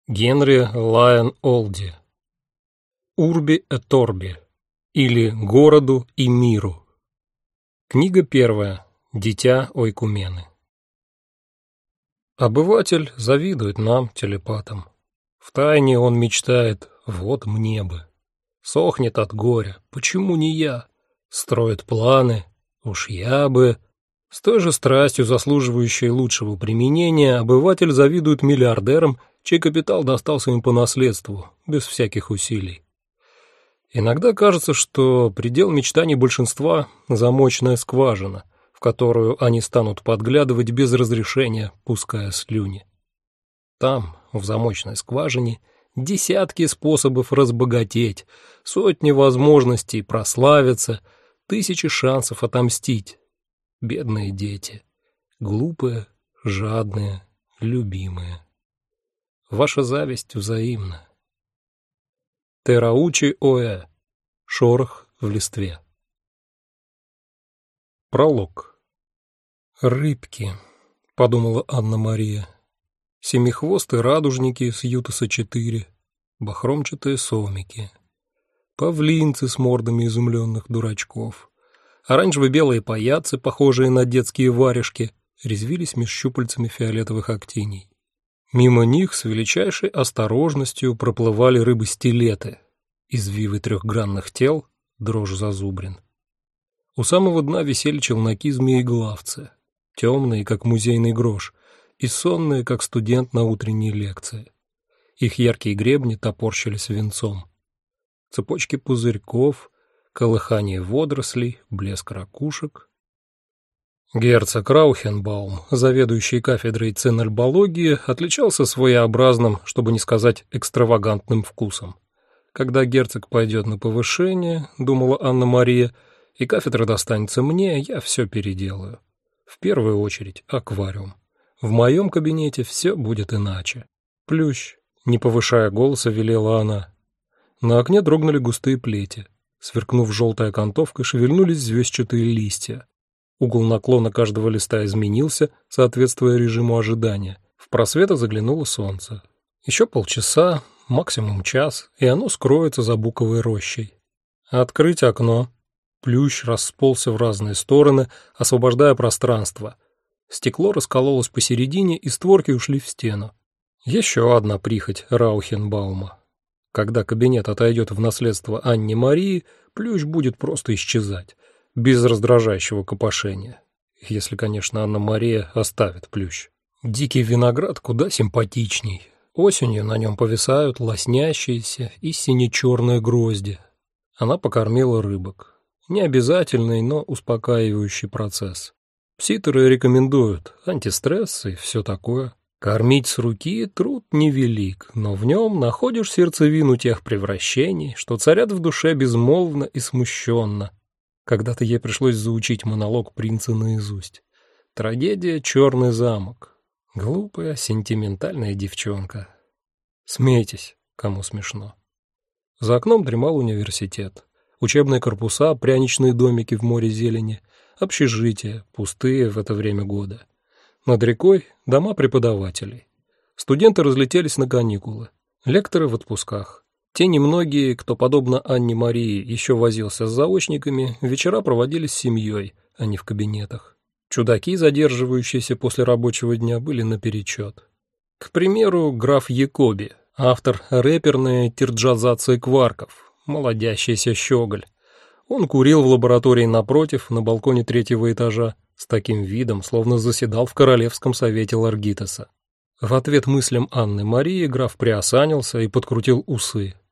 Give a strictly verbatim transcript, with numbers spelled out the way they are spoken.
Генри Лайон Олди. Урби et Орби, или Городу и миру. Книга первая. Дитя Ойкумены. Обыватель завидует нам, телепатам. Втайне он мечтает: вот мне бы. Сохнет от горя: почему не я? Строит планы: уж я бы. С той же страстью, заслуживающей лучшего применения, обыватель завидует миллиардерам, чей капитал достался им по наследству, без всяких усилий. Иногда кажется, что предел мечтаний большинства — замочная скважина, в которую они станут подглядывать без разрешения, пуская слюни. Там, в замочной скважине, десятки способов разбогатеть, сотни возможностей прославиться, тысячи шансов отомстить. Бедные дети, глупые, жадные, любимые. Ваша зависть взаимна. Тераучи Оэ. Шорох в листве. Пролог. «Рыбки», — подумала Анна-Мария. «Семихвостые радужники с Ютаса четыре, бахромчатые сомики, павлинцы с мордами изумленных дурачков, оранжево-белые паяцы, похожие на детские варежки, резвились меж щупальцами фиолетовых актиний. Мимо них с величайшей осторожностью проплывали рыбы-стилеты, извивы трехгранных тел, дрожь зазубрин. У самого дна висели челноки-змееглавцы, темные, как музейный грош, и сонные, как студент на утренней лекции. Их яркие гребни топорщились венцом. Цепочки пузырьков, колыхание водорослей, блеск ракушек. Герцог Раухенбаум, заведующий кафедрой ценальбологии, отличался своеобразным, чтобы не сказать экстравагантным вкусом. Когда герцог пойдет на повышение, думала Анна-Мария, и кафедра достанется мне, я все переделаю. В первую очередь аквариум. В моем кабинете все будет иначе. Плющ, не повышая голоса, велела она. На окне дрогнули густые плети. Сверкнув желтой окантовкой, шевельнулись звездчатые листья. Угол наклона каждого листа изменился, соответствуя режиму ожидания. В просветы заглянуло солнце. Еще полчаса, максимум час, и оно скроется за буковой рощей. Открыть окно. Плющ расползся в разные стороны, освобождая пространство. Стекло раскололось посередине, и створки ушли в стену. Еще одна прихоть Раухенбаума. Когда кабинет отойдет в наследство Анне-Марии, плющ будет просто исчезать, без раздражающего копошения. Если, конечно, Анна-Мария оставит плющ. Дикий виноград куда симпатичней. Осенью на нем повисают лоснящиеся и сине-черные грозди. Она покормила рыбок. Необязательный, но успокаивающий процесс. Пситеры рекомендуют антистресс и все такое. Кормить с руки труд невелик, но в нем находишь сердцевину тех превращений, что царят в душе безмолвно и смущенно. Когда-то ей пришлось заучить монолог принца наизусть. Трагедия «Черный замок». Глупая, сентиментальная девчонка. Смейтесь, кому смешно. За окном дремал университет. Учебные корпуса, пряничные домики в море зелени, общежития, пустые в это время года. Над рекой дома преподавателей. Студенты разлетелись на каникулы. Лекторы в отпусках. Те немногие, кто, подобно Анне-Марии, еще возился с заочниками, вечера проводили с семьей, а не в кабинетах. Чудаки, задерживающиеся после рабочего дня, были наперечет. К примеру, граф Якоби, автор рэперной тирджазации кварков, молодящийся щеголь. Он курил в лаборатории напротив, на балконе третьего этажа, с таким видом, словно заседал в Королевском совете Ларгитаса. В ответ мыслям Анны-Марии граф приосанился и подкрутил усы.